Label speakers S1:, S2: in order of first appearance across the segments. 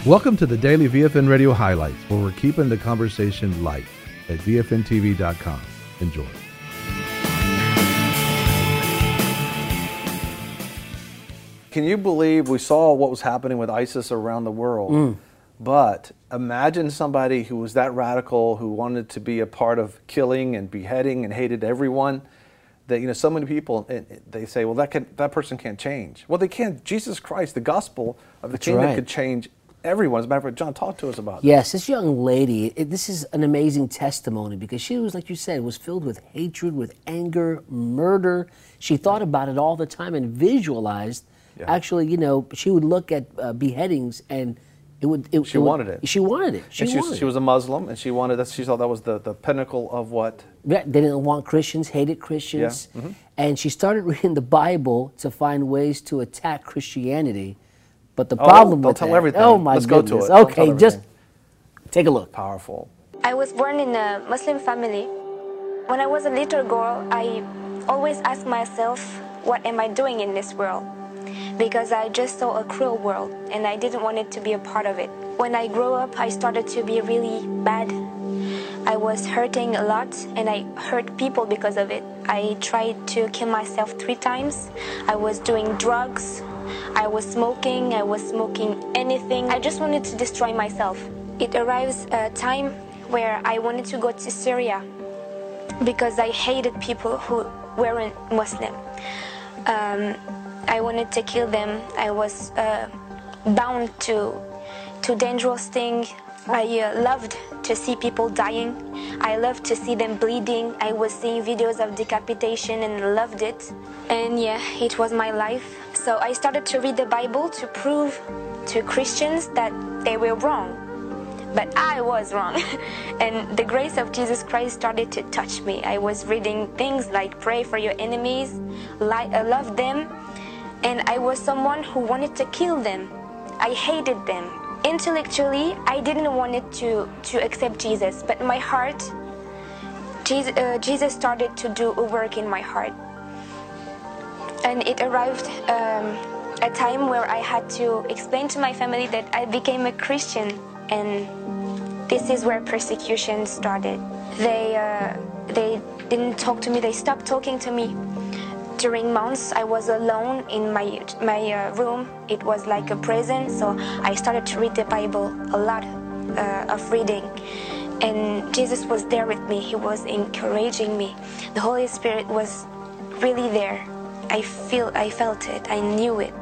S1: Welcome to the Daily VFN Radio Highlights, where we're keeping the conversation light at VFNTV.com. Enjoy.
S2: Can you believe we saw what was happening with ISIS around the world? But imagine somebody who was that radical, who wanted to be a part of killing and beheading and hated everyone. That so many people, they say, well, that person can't change. Well, they can't. Jesus Christ, the gospel of the kingdom could change everyone. As a matter of fact, John, talk to us about that.
S3: Yes, this young lady, this is an amazing testimony because she was, like you said, was filled with hatred, with anger, murder. She thought about it all the time and visualized. Yeah. Actually, she would look at beheadings and she wanted it. She wanted it.
S2: She was a Muslim, and she wanted that. She thought that was the pinnacle of what?
S3: They didn't want Christians, hated Christians. Yeah. And she started reading the Bible to find ways to attack Christianity. But the problem with
S2: tell everything.
S3: Oh my
S2: Let's
S3: goodness.
S2: go to it.
S3: Okay, just take a look.
S2: Powerful.
S4: I was born in a Muslim family. When I was a little girl, I always asked myself, what am I doing in this world? Because I just saw a cruel world and I didn't want it to be a part of it. When I grew up, I started to be really bad. I was hurting a lot and I hurt people because of it. I tried to kill myself 3 times. I was doing drugs. I was smoking anything. I just wanted to destroy myself. It arrives a time where I wanted to go to Syria because I hated people who weren't Muslim. I wanted to kill them. I was bound to dangerous things. I loved to see people dying. I loved to see them bleeding. I was seeing videos of decapitation and loved it. And yeah, it was my life. So I started to read the Bible to prove to Christians that they were wrong. But I was wrong. And the grace of Jesus Christ started to touch me. I was reading things like pray for your enemies, love them. And I was someone who wanted to kill them. I hated them. Intellectually, I didn't want to accept Jesus, but in my heart, Jesus started to do a work in my heart. And it arrived a time where I had to explain to my family that I became a Christian, and this is where persecution started. They didn't talk to me. They stopped talking to me. During months, I was alone in my room. It was like a prison, so I started to read the Bible, a lot of reading. And Jesus was there with me. He was encouraging me. The Holy Spirit was really there. I felt it. I knew it.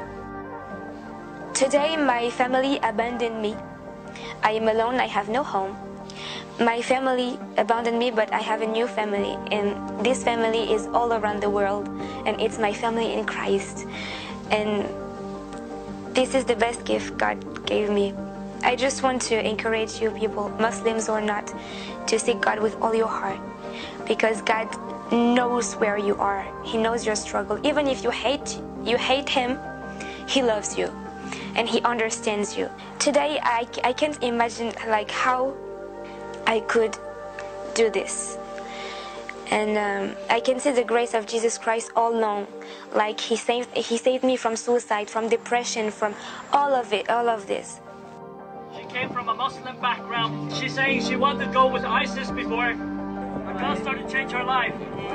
S4: Today, my family abandoned me. I am alone. I have no home. My family abandoned me, but I have a new family, and this family is all around the world, and it's my family in Christ. And this is the best gift God gave me. I just want to encourage you people, Muslims or not, to seek God with all your heart, because God knows where you are. He knows your struggle. Even if you hate Him, He loves you, and He understands you. Today, I can't imagine how I could do this. And I can see the grace of Jesus Christ all along. Like He saved me from suicide, from depression, from all of it, all of this.
S5: She came from a Muslim background. She's saying she wanted to go with ISIS before, but God started to change her life.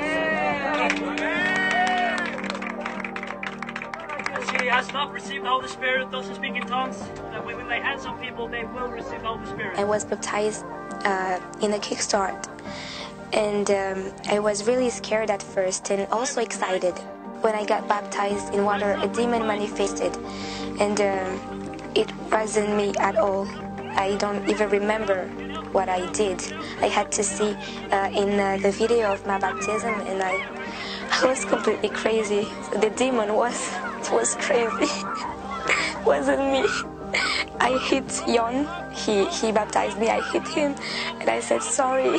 S5: And she has not received the Holy Spirit, those who speak in tongues. That when we lay hands on people, they will receive the Holy Spirit.
S4: I was baptized in a kickstart, and I was really scared at first and also excited. When I got baptized in water, a demon manifested, and it wasn't me at all. I don't even remember what I did. I had to see in the video of my baptism, and I was completely crazy. So the demon was crazy. Wasn't me. I hit Jon. He baptized me. I hit him, and I said sorry.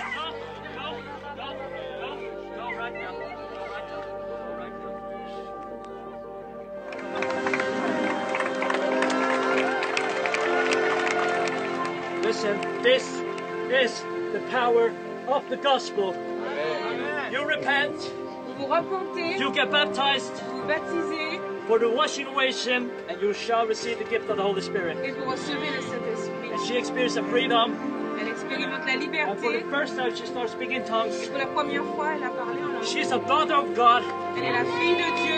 S5: Listen, this is the power of the gospel.
S6: Amen.
S5: You repent.
S6: Vous vous repentez.
S5: You get baptized.
S6: Vous baptisez.
S5: for the washing away sin, and you shall receive the gift of the Holy Spirit.
S6: Et vous recevez le Saint-Esprit.
S5: And she experienced a freedom.
S6: Elle expérimente la
S5: And for the
S6: liberté.
S5: first time, she started speaking in tongues.
S6: Et pour la première fois, elle a parlé en langue.
S5: She's a daughter of God.
S6: Elle est la fille de Dieu.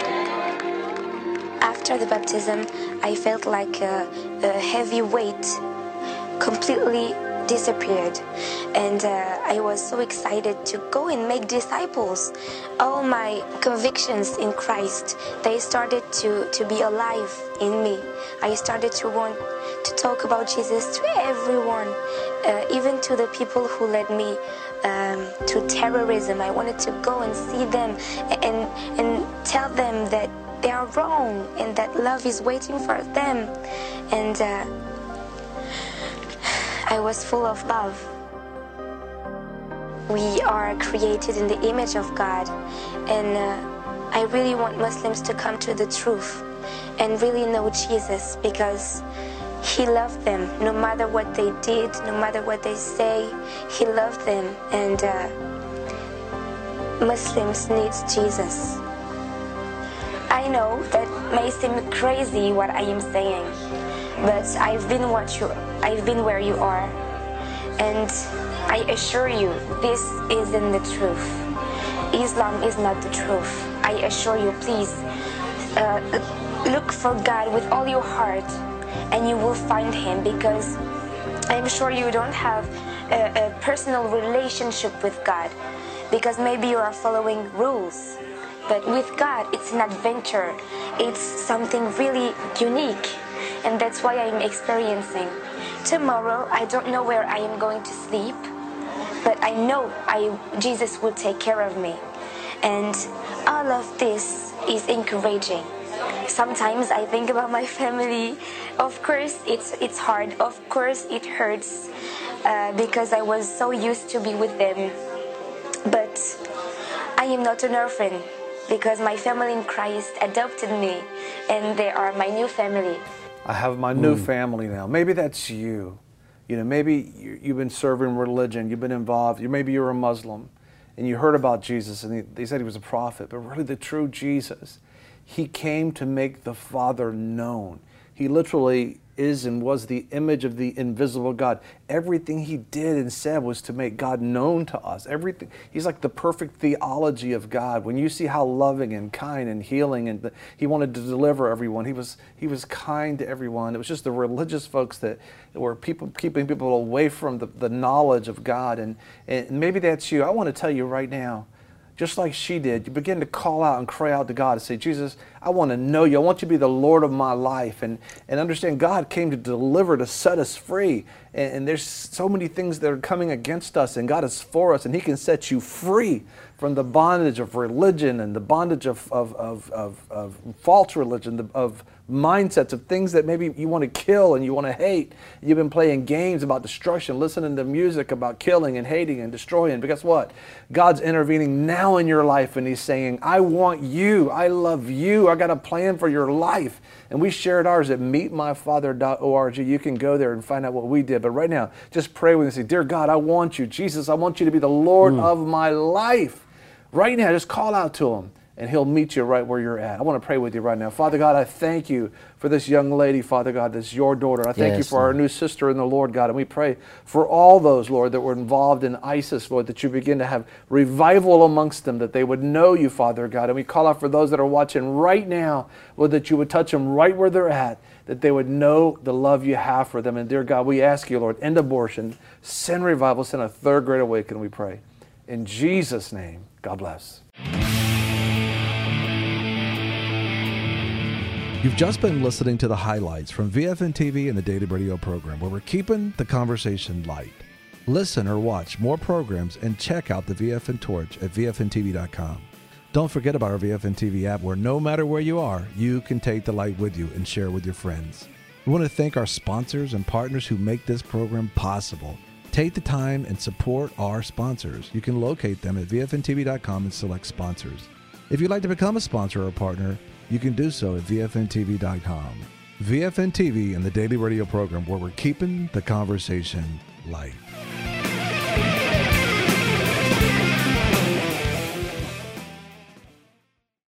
S4: After the baptism, I felt like a heavy weight completely disappeared, and I was so excited to go and make disciples. All my convictions in Christ, they started to be alive in me. I started to want to talk about Jesus to everyone, even to the people who led me to terrorism. I wanted to go and see them and tell them that they are wrong and that love is waiting for them. And I was full of love. We are created in the image of God, and I really want Muslims to come to the truth and really know Jesus, because He loved them no matter what they did, no matter what they say. He loved them, and Muslims need Jesus. I know that may seem crazy what I am saying, but I've been where you are, and I assure you, this isn't the truth. Islam is not the truth. I assure you, please look for God with all your heart, and you will find Him, because I'm sure you don't have a personal relationship with God, because maybe you are following rules. But with God, it's an adventure. It's something really unique. And that's why I'm experiencing. Tomorrow, I don't know where I am going to sleep, but I know Jesus will take care of me. And all of this is encouraging. Sometimes I think about my family. Of course, it's hard. Of course, it hurts because I was so used to be with them. But I am not an orphan, because my family in Christ adopted me, and they are my new family.
S2: I have my new family now. Maybe that's you. You know, maybe you've been serving religion, you've been involved, maybe you're a Muslim, and you heard about Jesus, and they said He was a prophet, but really the true Jesus, He came to make the Father known. He literally is and was the image of the invisible God. Everything He did and said was to make God known to us. Everything. He's like the perfect theology of God. When you see how loving and kind and healing, and He wanted to deliver everyone. He was kind to everyone. It was just the religious folks that were keeping people away from the knowledge of God. And maybe that's you. I want to tell you right now, just like she did, you begin to call out and cry out to God and say, Jesus, I want to know You. I want You to be the Lord of my life. And understand God came to deliver, to set us free. And there's so many things that are coming against us, and God is for us, and He can set you free from the bondage of religion and the bondage of false religion, of mindsets, of things that maybe you want to kill and you want to hate. You've been playing games about destruction, listening to music about killing and hating and destroying. But guess what? God's intervening now in your life, and He's saying, I want you. I love you. I got a plan for your life. And we shared ours at meetmyfather.org. You can go there and find out what we did. But right now, just pray with me and say, Dear God, I want You. Jesus, I want You to be the Lord of my life. Right now, just call out to Him, and He'll meet you right where you're at. I want to pray with you right now. Father God, I thank You for this young lady, Father God, that's Your daughter. I thank You for our new sister in the Lord, God. And we pray for all those, Lord, that were involved in ISIS, Lord, that You begin to have revival amongst them, that they would know You, Father God. And we call out for those that are watching right now, Lord, that You would touch them right where they're at, that they would know the love You have for them. And dear God, we ask You, Lord, end abortion, send revival, send a third great awakening, we pray. In Jesus' name, God bless.
S1: You've just been listening to the highlights from VFN TV and the Daily Radio program, where we're keeping the conversation light. Listen or watch more programs and check out the VFN Torch at VFNTV.com. Don't forget about our VFN TV app, where no matter where you are, you can take the light with you and share with your friends. We want to thank our sponsors and partners who make this program possible. Take the time and support our sponsors. You can locate them at VFNTV.com and select sponsors. If you'd like to become a sponsor or partner, you can do so at VFNTV.com. VFN TV and the Daily Radio program, where we're keeping the conversation light.